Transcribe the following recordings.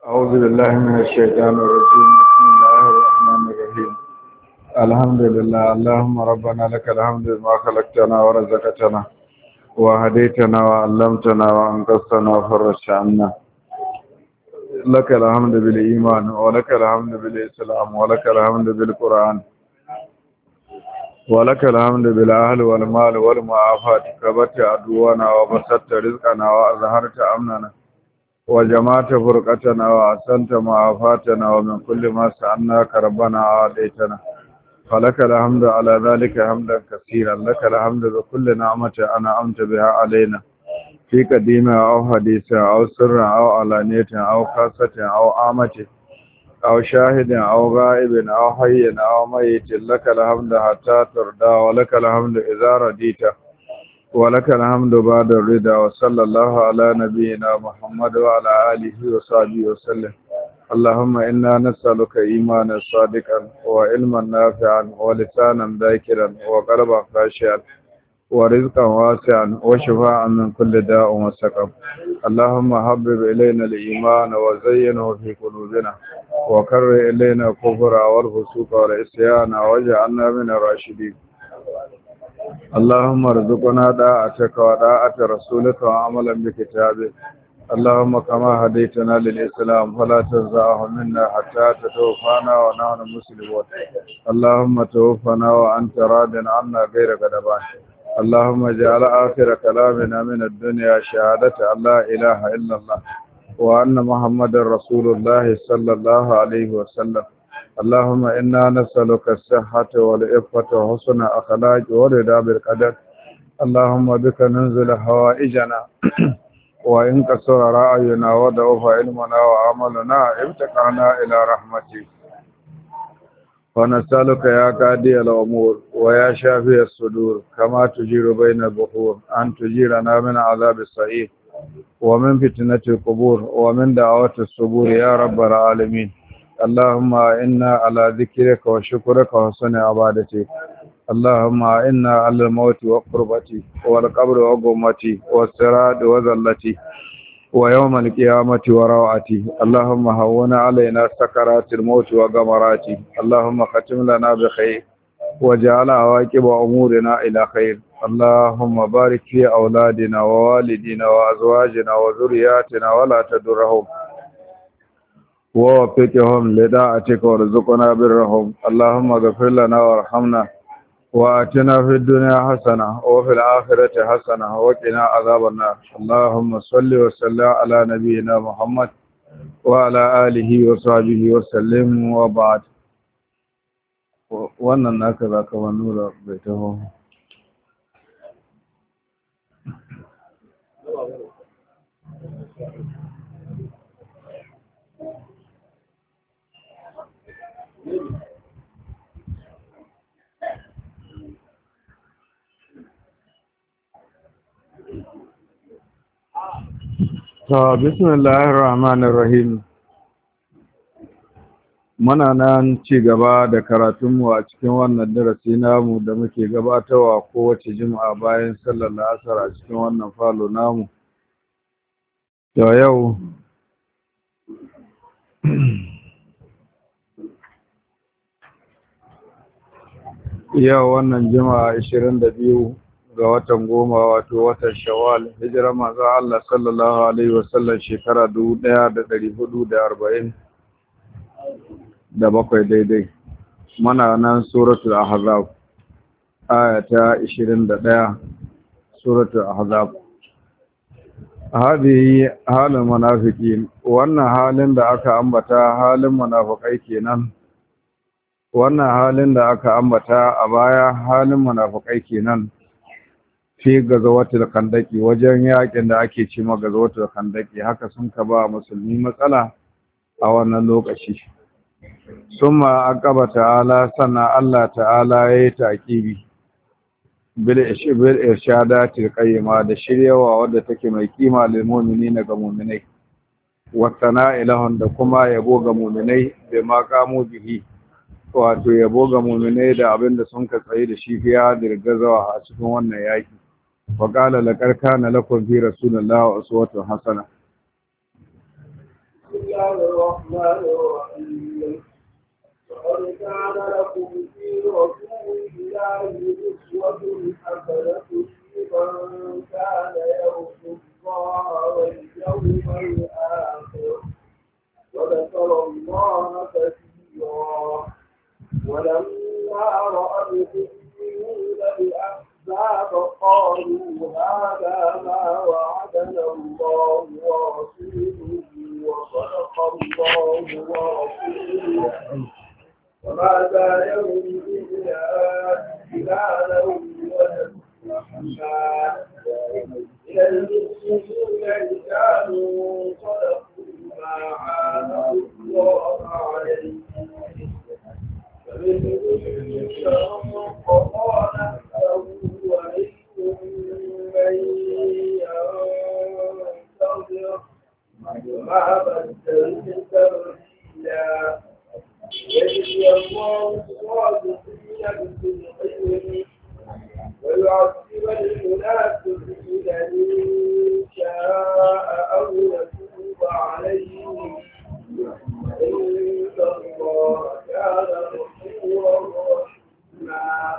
أعوذ بالله من الشيطان الرجيم. بسم الله الرحمن الرحيم. الحمد لله. اللهم ربنا لك الحمد ما خلقتنا ورزقتنا وهديتنا وعلمتنا وأنقذتنا وفرجت عنا. لك الحمد بالإيمان ولك الحمد بالإسلام ولك الحمد بالقرآن ولك الحمد بالأهل والمال والمعافاة. كبرت عدونا وبسطت رزقنا وأظهرت أمننا وجمعت فرقتنا وأحسنت معافاتنا ومن كل ما سألناك ربنا عاديتنا. فلك الحمد على ذلك حمدا كثيرا. لك الحمد بكل نعمة أنعمت بها علينا في قديمة أو حديثة أو سر أو علانية أو خاصة أو عامة أو شاهد أو غائب أو حي أو ميت. لك الحمد حتى ترضى ولك الحمد إذا رضيت ولك الحمد بعد الرضا. وصلى الله على نبينا محمد وعلى آله وصحبه وسلم. اللهم إنا نسألك إيمانا صادقا وعلما نافعا ولسانا ذاكرا وقلبا خاشعا ورزقا واسعا وشفاء من كل داء وسقم. اللهم حبب إلينا الإيمان وزينه في قلوبنا وكره إلينا الكفر والفسوق والعصيان واجعلنا من الراشدين. اللهم ارزقنا طاعتك وطاعة رسولك وعملا بكتابك. اللهم كما هديتنا للإسلام فلا تنزعه منا حتى تتوفانا ونحن مسلمون. اللهم توفنا وأنت راض عنا غير غضبان. اللهم اجعل آخر كلامنا من الدنيا شهادة أن لا إله إلا الله وأن محمد رسول الله صلى الله عليه وسلم. اللهم إنا نسألك الصحة والعفة وحسن أخلاق ورضا بالقدر. اللهم بك ننزل حوائجنا وإن كسر رأينا وضعف علمنا وعملنا ابتقنا إلى رحمتك. ونسألك يا قاضي الأمور ويا شافي الصدور كما تجير بين البحور أن تجيرنا من عذاب السعير ومن فتنة القبور ومن دعوة الصبور يا رب العالمين. اللهم إنا على ذكرك وشكرك وحسن عبادتك. اللهم إنا على الموت وقربتي والقبر وقمتي والصراط وذلتي ويوم القيامة وروعتي. اللهم هون علينا سكرات الموت وغمراتي. اللهم ختم لنا بخير وجعل عواقب أمورنا إلى خير. اللهم بارك في أولادنا ووالدنا وأزواجنا وذرياتنا ولا تدرهم ووفقهم لطاعتك وارزقنا برهم. اللهم اغفر لنا وارحمنا وآتنا في الدنيا حسنة وفي الآخرة حسنة وقنا عذاب النار. اللهم صل وسلم على نبينا محمد وعلى آله وصحبه وسلم. وبعد. wannan naka zaka nura bai taho. Bismillahir Rahmanir Rahim. Muna nan ci gaba da karatunmu a cikin wannan darasi namu da muke gabatarwa kowace juma'a bayan sallar asar a cikin wannan falo namu. To yau wannan juma'a 22 ga watan 10 wato watan Shawwal, hijira manzo Allah sallallahu alaihi wasallam shekara 1447 daidai. Muna nan suratul ahzab aya ta 21. suratul ahzab. Hadi halin munafiqin, wannan halin da aka ambata halin munafikai kenan. Wannan halin da aka ambata a baya halin munafikai kenan. Fi gazawatul khandaki, wajen yakin da ake ce ma gazawatul khandaki, haka sun ka ba musulmi matsala a wannan lokaci. Summa aqaba ta'ala, sana Allah ta'ala yayi taqibi bil irshadatil qayyima, da shiryawa wadda take mai kima lil mu'minina ga mu'minai, wa sana'ilahum, da kuma yabo ga mu'minai da maqamu bihi, wato yabo ga mu'minai da abinda sun ka tsaye da shi fiya da gazawa a cikin wannan yaki. وقال لقد كان لكم في رسول الله أسوة حسنة. الله الرحمن الرحيم لقد كان لكم في رسول الله أسوة حسنة لمن كان يرجو الله واليوم الآخر وذكر الله كثيرا ولما رأى المؤمنون الأحزاب قالوا هذا ما وعدنا الله ورسوله وصدق الله ورسوله وما زادهم إلا إيمانا وتسليما إلى المؤمنين رجال صدقوا ما عاهدوا الله عليه فمنهم من قضى نفسه ومنهم من ينتظر وما بدلوا تبديلا يجزي الله الصادقين بصدقهم ويعذب المنافقين إن شاء أو يتوب عليهم إن الله كان غفورا رحيما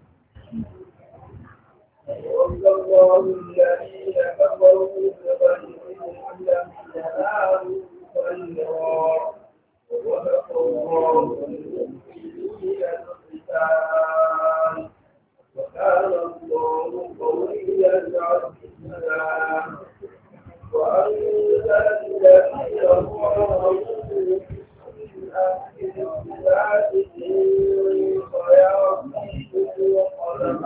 وَرَدَّ اللَّهُ الَّذِينَ كَفَرُوا بِغَيْظِهِمْ لَمْ يَنَالُوا خَيْرًا وَكَفَى اللَّهُ الْمُؤْمِنِينَ الْقِتَالَ وَكَانَ اللَّهُ قَوِيًّا عَزِيزًا وَأَنزَلَ الَّذِينَ ظَهَرُوا من أهل الكتاب من صياصيهم وقذف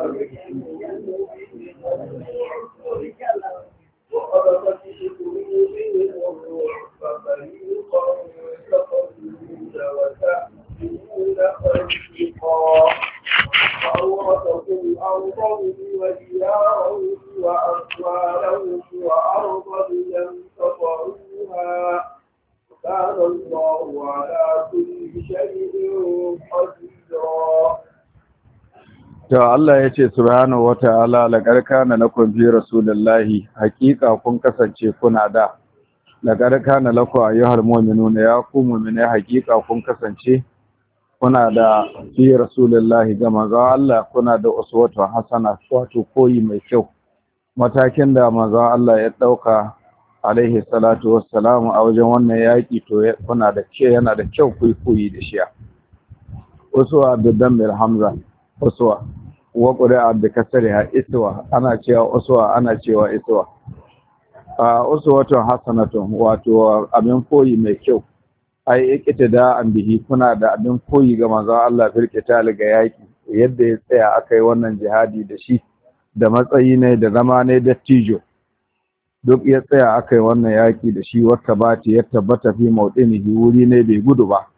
في قلوبهم الرعب ففريقا تقتلون وتأتون فريقا وأورثكم أرضهم وديارهم وأموالهم وأرضا لم تطئوها وكان الله على كل شيء قديرا. To Allah ya ce subhanahu wata'ala laqad kana lakum fi rasulillahi haqiqa kun kasance kuna da laqad kana lakum ayyuhal mu'minuna ya ku mu'mina haqiqa kun kasance kuna da fi rasulillahi ga manzo Allah kuna da uswatu hasana wato koyi mai kyau matakin da manzo Allah ya dauka alaihi salatu wassalamu a wajen wannan yaki to kuna da ce yana da kyau ku koyi da shi uswa da damir hamza uswa wa qura'a da kasriha iswa ana cewa uswa ana cewa iswa uswatun hasanatun wato abin koyi mai kyau ai iktida an bihi kuna da abin koyi ga manzon Allah firqita ga yaki yadda ya tsaya akai wannan jihadi da shi da matsayi ne da zama ne da tijo duk ya tsaya akai wannan yaki da shi wata bati ya tabbata fi mawdinihi wuri ne bai gudu ba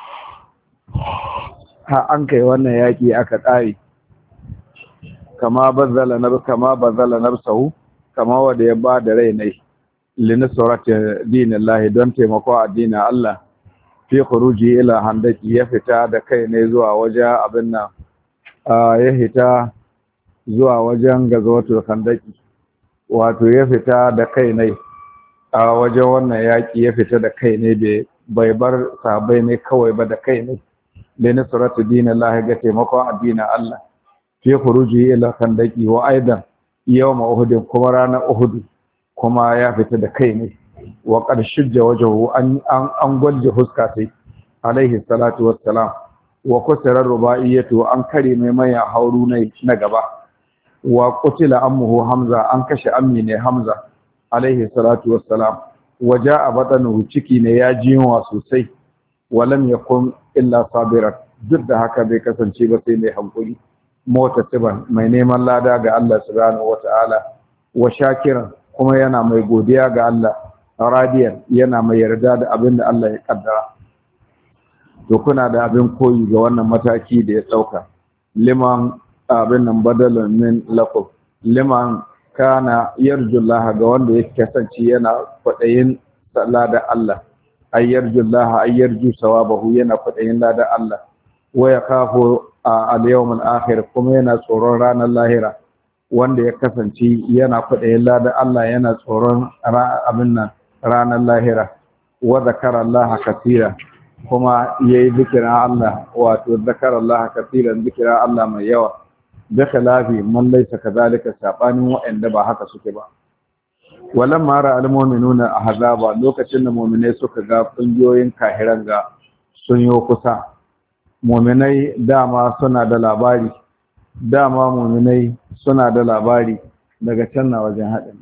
ha an kai wannan yaki aka tsare kama bazala nafsahu kama wanda ya ba da rai ne linusrati dinillahi don taimako addinin Allah fi khuruji ila handaki ya fita da kai ne zuwa wajen abin nan ya fita zuwa wajen gazawatul handaki wato ya fita da kai ne a wajen wannan yaki ya fita da kai ne bai bar sahabbai ne kawai ba da kai ne linusrati dinillahi ga taimako addinin Allah fi khuruji ila handaki wa aidan yawma uhud kuma ranar uhud kuma ya fita da kai ne wa qad shujja wajhu an gwalje huska sai alaihi salatu wassalam wa kusara rubaiyatu an kare mai maya hauru ne na gaba wa qutila ammuhu hamza an kashe ammi ne hamza alaihi salatu wassalam waja'a batanu ciki ne ya jiwa sosai walam yakun illa sabiran duk da haka bai kasance ba sai mai hankuri mutatiban mai neman lada ga Allah subhanahu wataala wa shakiran kuma yana mai godiya ga Allah radiyan yana mai yarda da abin da Allah ya kaddara to kuna da abin koyi ga wannan mataki da ya dauka liman abin nan badalan min lakum liman kana yarju Allah ga wanda ya kasance yana kwadayin lada Allah ay yarju Allah ay yarju sawabahu yana kwadayin lada Allah wa yakhafu al-yawm al-akhir kuma yana tsoron ranar lahira wanda ya kasance yana kwaɗayin ladan Allah yana tsoron abin nan ranar lahira wa zakara Allah kaseera kuma yayi zikirin Allah wato zakara Allah kaseeran zikirin Allah mai yawa da khilafi man laysa kadhalika sabanin wa'anda ba haka suke ba walamma ra almu'minuna ahzaba lokacin da mu'minai suka ga kungiyoyin kahiran ga sun yi kusa mu'minai dama suna da labari daga can na wajen haɗin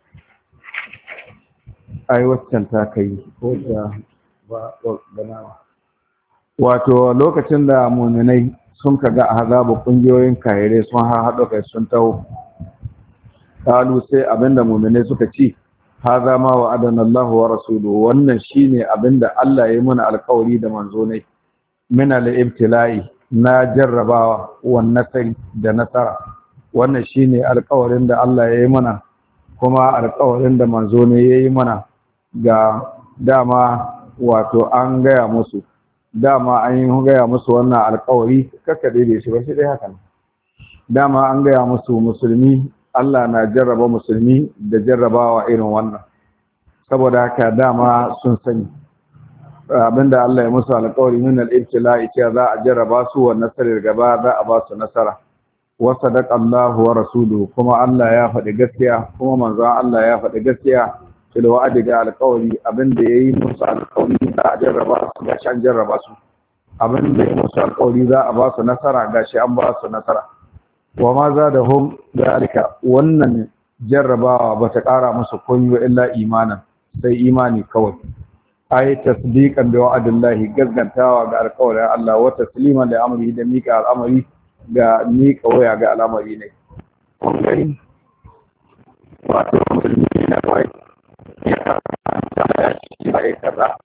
ai waccan ta kai ko da ba banawa wato lokacin da mu'minai sun kaga azabu kungiyoyin kahire sun haɗo kai sun taho kalu sai abinda mu'minai suka ci haza ma wa'adana Allah wa rasuluhu wannan shine abinda Allah ya yi mana alƙawari da manzo ne min al-ibtila'i na jarrabawa wan nasari da nasara wannan shine alƙawarin da Allah ya yi mana kuma alƙawarin da manzo ne ya yi mana ga dama wato an gaya musu wannan alƙawari kakkade da shi ba shi dai haka dama an gaya musu musulmi Allah na jarraba musulmi da jarrabawa irin wannan saboda haka dama sun sani abinda Allah ya musu alƙawari min al-ibtila'i cewa za a jarraba su wa nasarar gaba za a ba su nasara wa sadaqa Allahu wa rasuluhu kuma Allah ya faɗi gaskiya kuma manzon Allah ya faɗi gaskiya fil wa'di ga alƙawari abinda yayi musu alƙawari za a jarraba su gashi an jarraba su abinda yayi musu alƙawari za a ba su nasara gashi an ba su nasara wa ma zadahum dalika wannan jarrabawa bata ƙara musu komai illa imanan sai imani kawai ay tasdiqan bi wa'dillahi gaggantawa ga alƙawarin Allah wa tasliman da amri da mika al'amari ga mika waya ga al'amari ne kun wato musulmi na kawai ya ci bai kaza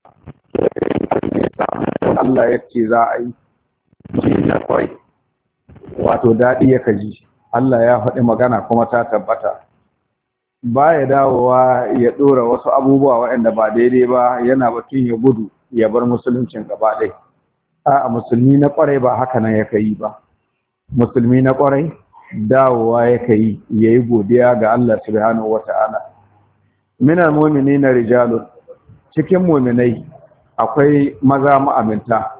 Allah ya ce za a yi shi na kawai wato daɗi ya kaji Allah ya faɗi magana kuma ta tabbata ba ya dawowa ya ɗora wasu abubuwa waɗanda ba daidai ba yana batun ya gudu ya bar musuluncin gaba ɗai a musulmi na ƙwarai ba haka nan ya yi ba musulmi na ƙwarai dawowa ya yi ya yi godiya ga Allah subhanahu wata'ala minal mu'minina rijalun cikin mu'minai akwai maza ma'aminta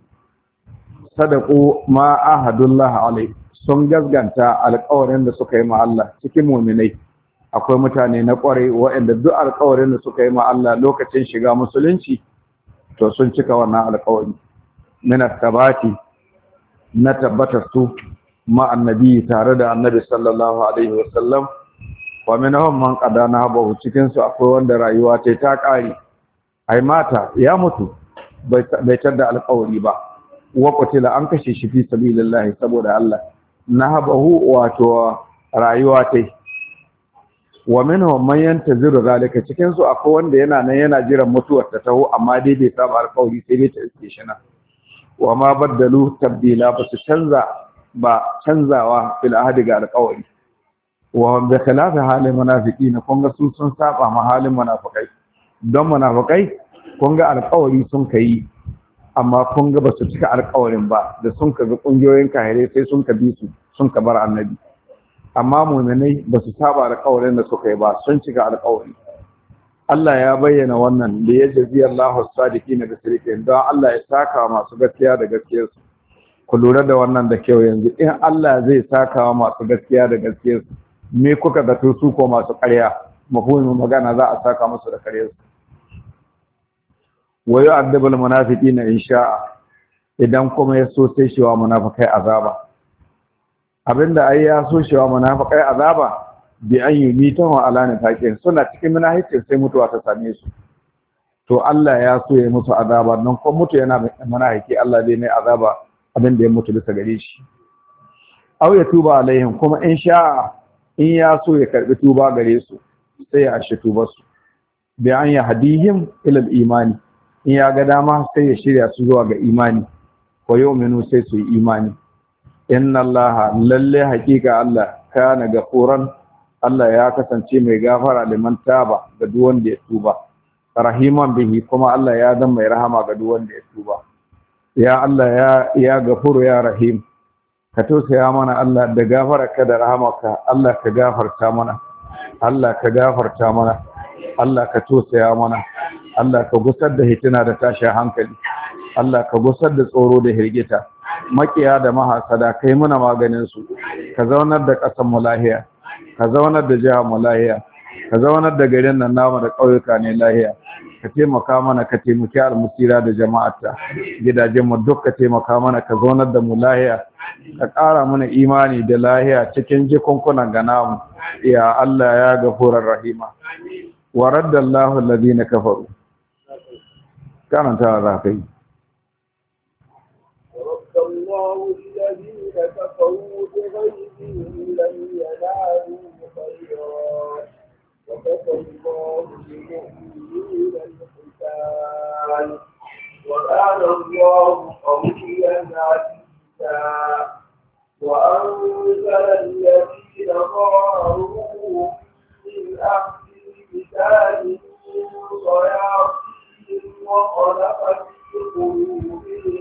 sadaku ma ahadullah alai sun gasganta alƙawarin da suka yi ma Allah cikin mu'minai akwai mutane na ƙwarai waɗanda duk alƙawarin da suka yi ma Allah lokacin shiga musulunci to sun cika wannan alƙawari min at-tabati na tabbatar su ma annabi tare da annabi sallallahu alaihi wasallam wa minhum man qadana bahu cikin su akwai wanda rayuwa ta ƙare ai mata ya mutu bai tada alƙawari ba wa qutila an kashe shi fi sabilillah saboda Allah nahabahu wato rayuwa tai wa minhum man yantaziru zalika cikin su akwai wanda yana nan yana jiran mutuwar ta taho amma dai bai saba alƙawari sai dai ta iske shi na wa ma baddalu tabdila ba su canzawa fil ahdi ga alƙawari wa bi khilafi halin munafiqin kun ga su sun saba ma halin munafikai don munafikai kun ga alƙawari sun kai amma kun ga ba su cika alƙawarin ba da sun ka ga kungiyoyin kahire sai sun ka bi su sun ka bar annabi amma mu'minai ba su saba alƙawarin da suka yi ba sun cika alƙawari Allah ya bayyana wannan da ya jazi Allahu as-sadiqina bi sirqin don Allah ya saka masu gaskiya da gaskiyarsu ku lura da wannan da kyau yanzu in Allah zai saka masu gaskiya da gaskiyarsu me kuka ga su ko masu ƙarya mafhumin magana za a saka musu da ƙaryarsu wa yu'adhibul munafiqina in sha'a idan kuma ya so sai shi wa munafikai azaba abinda ai ya so shi wa munafikai azaba bi an yumitahu ala nifaqin suna cikin munafiqin sai mutuwa ta same su to Allah ya so ya mutu azaba nan ko mutu yana munafiki Allah zai mai azaba abinda ya mutu bisa gare shi aw ya tuba alaihim kuma in sha'a in ya so ya karbi tuba gare su sai ya ashi tubar su bi an yahdihim ila al-imani in ya ga dama sai ya shirya su zuwa ga imani ko yu'minu sai su yi imani inna allaha lalle haqiqa Allah kana gafuran Allah ya kasance mai gafara liman taba ga duk wanda ya tuba rahiman bihi kuma Allah ya zama mai rahama ga duk wanda ya tuba ya Allah ya gafuru ya rahim ka tausaya mana Allah da gafararka da rahamarka Allah ka gafarta mana Allah ka gafarta mana Allah ka tausaya mana Allah ka gusar da hitina da tashin hankali Allah ka gusar da tsoro da hirgita makiya da mahasada kai muna maganin su ka zaunar da ƙasar mu lahiya ka zaunar da jihar mu lahiya ka zaunar da garin nan namu da ƙauyuka ne lahiya ka taimaka mana ka taimaki almusira da jama'arta gidajen mu duk ka taimaka mana ka zaunar da mu lahiya ka ƙara mana imani da lahiya cikin jikunkunan ga namu ya Allah ya gafurar rahima wa raddallahu alladhina kafaru karanta za ka yi الله الذين كفروا بغيظهم لم ينالوا خيرا وكفى الله المؤمنين القتال وكان الله قويا عزيزا وأنزل الذين ظاهروهم من أهل الكتاب من صياصيهم وقذف في قلوبهم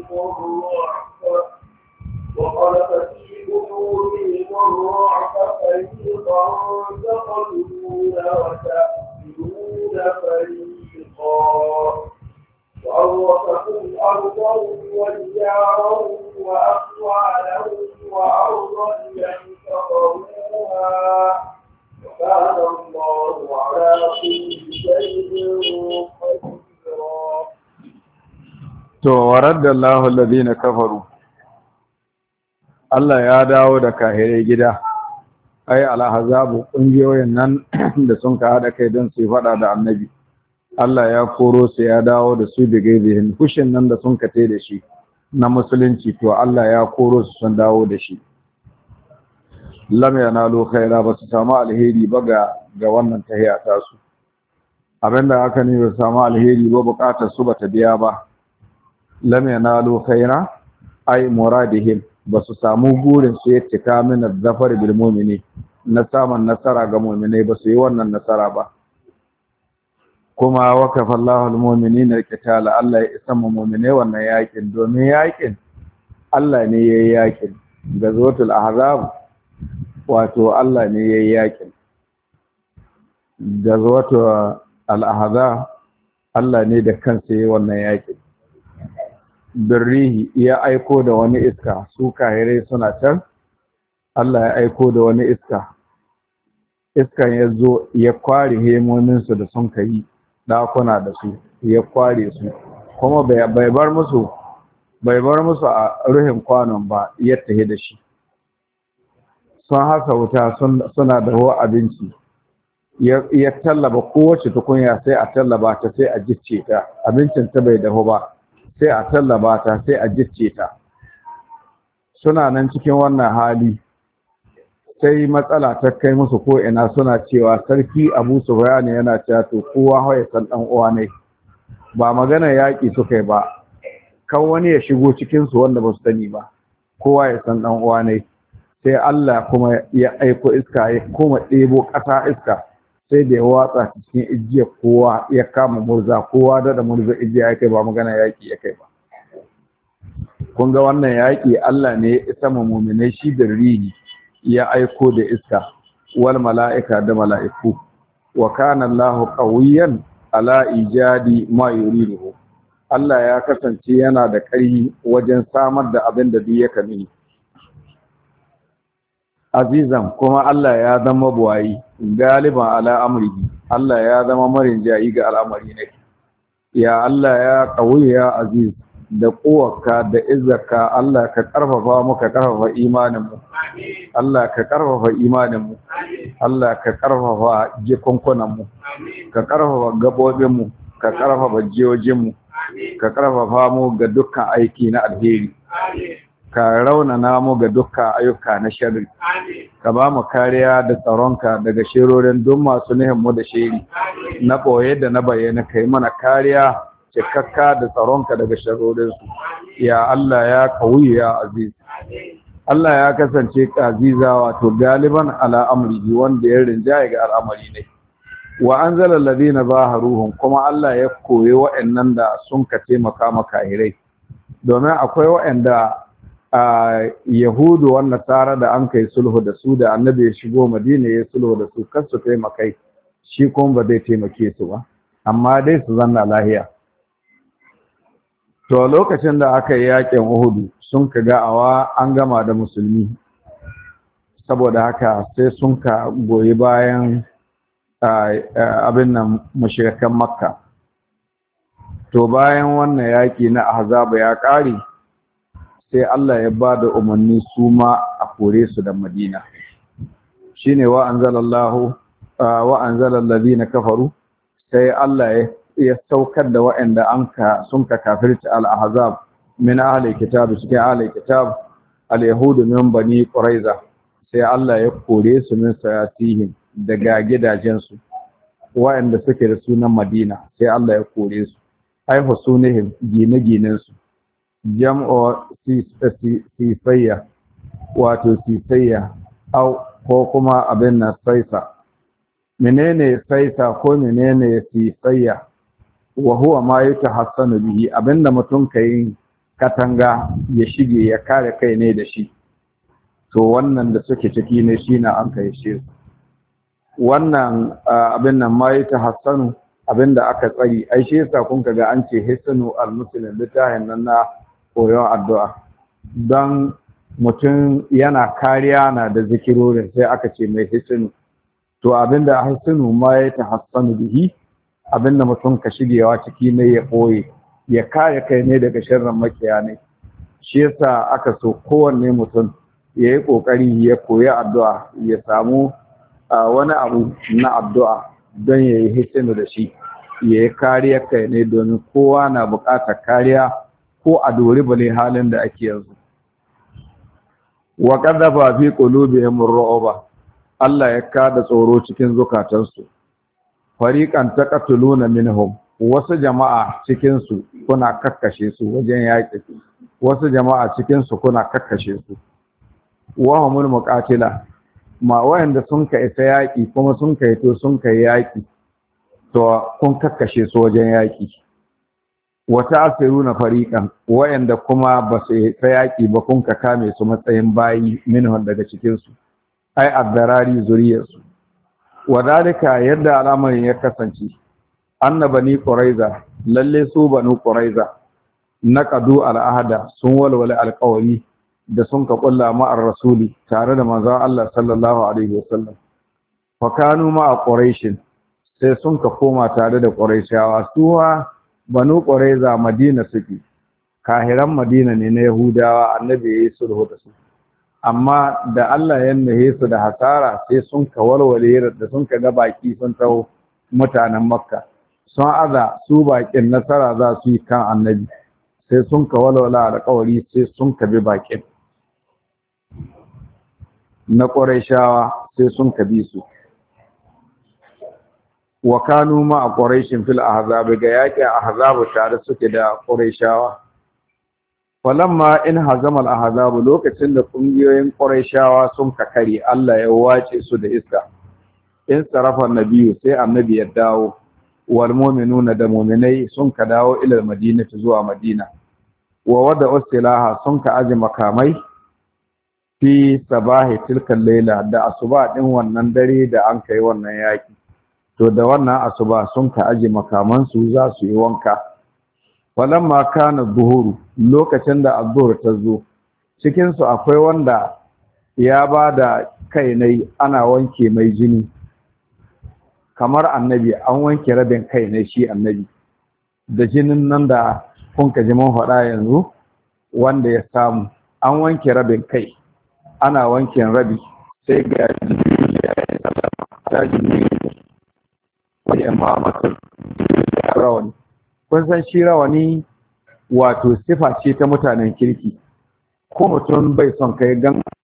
وقلب في قلوبهم الرعب فريقا تقتلون وتأكلون فريقا وأورثكم أرضهم وديارهم وأموالهم وأرضا لم تطروها وكان الله على كل شيء قديرا. ورد الله الذين كفروا Allah ya dawo da kahirai gida ai alhazabu kungiyoyin nan da sun ka hada kai don su fada da annabi Allah ya koro su ya dawo da su da gaibihin fushin nan da sun kate da shi na musulunci to Allah ya koro su sun dawo da shi lam yanalu khaira ba su samu alheri ba ga wannan tahiya ta su abinda aka ne ba samu alheri ba bukatar su bata biya ba lam yanalu khaira ai muradihim ba su samu gurin su ya cika min zafar bil mu'mini na samun nasara ga mu'minai ba su yi wannan nasara ba kuma wakafa Allahu al mu'minina al-qitala Allah ya isa mu mu'minai wannan yakin domin yakin Allah ne yayi yakin gazwatul ahzab wato Allah ne yayi yakin gazwatul al-ahzab Allah ne da kansa yayi wannan yakin birrihi ya aiko da wani iska su kahirai suna can Allah ya aiko da wani iskan ya zo ya kware hemominsu da sun kai dakuna da su ya kware su kuma bai bar musu a ruhin kwanon ba ya tahi da shi sun haka wuta suna da abinci ya tallaba kowace tukunya sai a tallaba ta sai a jicce ta abincin ta bai dahu ba sai a tallaba ta sai a jicce ta suna nan cikin wannan hali sai matsala ta kai musu ko ina suna cewa sarki Abu Sufyan yana cewa to kowa ya san dan uwa ne ba magana yaki suka yi ba kan wani ya shigo cikin su wanda ba su sani ba kowa ya san dan uwa ne sai Allah kuma ya aiko iska ya kuma ɗebo ƙasa iska sai da ya watsa cikin ijiyar kowa ya kama murza kowa da murza ijiya ya kai ba magana yaƙi ya kai ba kun ga wannan yaƙi Allah ne ya isa mu'minai shi da rihi ya aiko da iska wal mala'ika da mala'iku wa kana Allahu qawiyyan ala ijadi ma yuridu Allah ya kasance yana da ƙarfi wajen samar da abin da duk ya kani azizan kuma Allah ya zama buwayi galiban ala amrihi Allah ya zama marin jayi ga al'amari ne ya Allah ya qawi ya aziz da kuwarka da izzarka Allah ka karfafa mu ka karfafa imanin mu Allah ka karfafa imanin mu Allah ka karfafa jikunkunan mu ka karfafa gabobin mu ka karfafa jiyojin mu ka karfafa mu ga dukkan aiki na alheri ka raunana mu ga dukkan ayyuka na sharri ka ba mu kariya da tsaronka daga shirorin duk masu nihin mu da shiri na boye da na bayyana kai mana kariya cikakka da tsaronka daga shirorin su ya Allah ya qawi ya aziz Allah ya kasance aziza wato galiban ala amrihi wanda ya rinjaye ga al'amari ne wa anzala alladhina zaharuhum kuma Allah ya koyi wa'annan da sun ka taimaka maka hirai domin akwai wa'anda Yahudu wannan tsara da an kai sulhu da su da annabi ya shigo Madina ya sulhu da su kar su taimakai shi kuma ba zai taimake su ba amma dai su zanna lahiya. To lokacin da aka yi yakin Uhudu sun ka awa an gama da musulmi, saboda haka sai sun ka goyi bayan abin nan mushrikan Makka. To bayan wannan yaki na Ahzab ya ƙare, sai Allah ya ba da umarni su ma a kore su da Madina. Shine wa anzalallahu wa anzalal ladina kafaru, sai Allah ya saukar da waɗanda sun ka kafirci al-ahzab min ahli kitab, cikin ahli kitab al-yahud min bani quraiza, sai Allah ya kore su min sayatihim daga gidajensu waɗanda suke da sunan Madina, sai Allah ya kore su ai husunihim gine-ginen su, jam'u sifayya, wato sifayya ko kuma abin na saisa. Menene saisa ko menene sifayya? Wa huwa ma yatahassanu bihi, abinda mutum kai katanga ya shige ya kare kai ne da shi. To wannan da suke ciki ne shine an kai shi. Wannan abin nan ma yatahassanu, abinda aka tsari, ai shi yasa kun kaga an ce hisnu al-muslim, litahin nan na koyon addu'a. Dan mutum yana kariya na da zikirorin, sai aka ce mai hisnu. To abinda hisnu ma yatahassanu bihi, abinda mutum ka shigewa ciki ne ya ɓoye, ya kare kai ne daga sharrin makiya ne. Shi yasa aka so kowanne mutum ya yi ƙoƙari ya koyi addu'a, ya samu wani abu na addu'a don ya yi hisinu da shi, ya yi kariya kai ne, domin kowa na buƙatar kariya ko a dori bale halin da ake yanzu. Wa qadhafa fi qulubihim ar-ru'ba, Allah ya kada tsoro cikin zukatansu. Fariqan taqatuluna minhum, wasu jama'a cikin su kuna kakkashe su wajen yaƙi, wasu jama'a cikin su kuna kakkashe su. Wa humul muqatila, ma wayanda sun ka isa yaƙi kuma sun kai to sun kai yaƙi, to kun kakkashe su wajen yaƙi. Wa ta'siruna fariqan, wayanda kuma ba su isa yaƙi ba kun ka kame su matsayin bayi minhum daga cikin su, ai addarari zuriyarsu. Wadalika yadda al'amarin ya kasance, annabani quraiza, lalle su banu quraiza naqadu al'ahda, sun walwala alqawli da sun ka kulla ma'ar rasuli tare da manzon Allah sallallahu alaihi wasallam. Fa kanu ma'a quraish, sai sun ka koma tare da quraishawa. Suwa banu quraiza Madina suke, kahiran Madina ne na Yahudawa, annabi yayi sulhu da su. Amma da Allah ya nahe su da hasara, sai sun ka walwale da sun ka ga baki sun taho mutanen Makka, sun aza su bakin nasara za su yi kan annabi, sai sun ka walwala alƙawari, sai sun ka bi bakin na Qurayshawa, sai sun ka bi su. Wa kanu ma Qurayshin fil ahzab, ga yaƙin ahzab tare suke da Qurayshawa. Falamma in hazama al-ahzab, lokacin da kungiyoyin Qurayshawa sun kakari, Allah ya wace su da iska. In sarafa nabiyyu, sai annabi ya dawo, wal mu'minuna da mu'minai sun ka dawo ila madinati zuwa Madina. Wa wada usilaha, sun ka aji makamai fi sabahi tilkan laila, da asuba din wannan dare da an kai wannan yaki. To da wannan asuba sun ka aji makaman su za su yi wanka. Falamma kana zuhuru, lokacin da azhur ta zo, cikin su akwai wanda ya bada kai ne ana wanke mai jini, kamar annabi an wanke rabin kai ne shi annabi da jinin nan da kun ka ji mun faɗa yanzu, wanda ya samu an wanke rabin kai, ana wankin rabi, sai ga jini ya yi sallama ta jini wani imamatul rawani. Kun san shi rawani wato sifa ce ta mutanen kirki, ko mutum bai son kai gan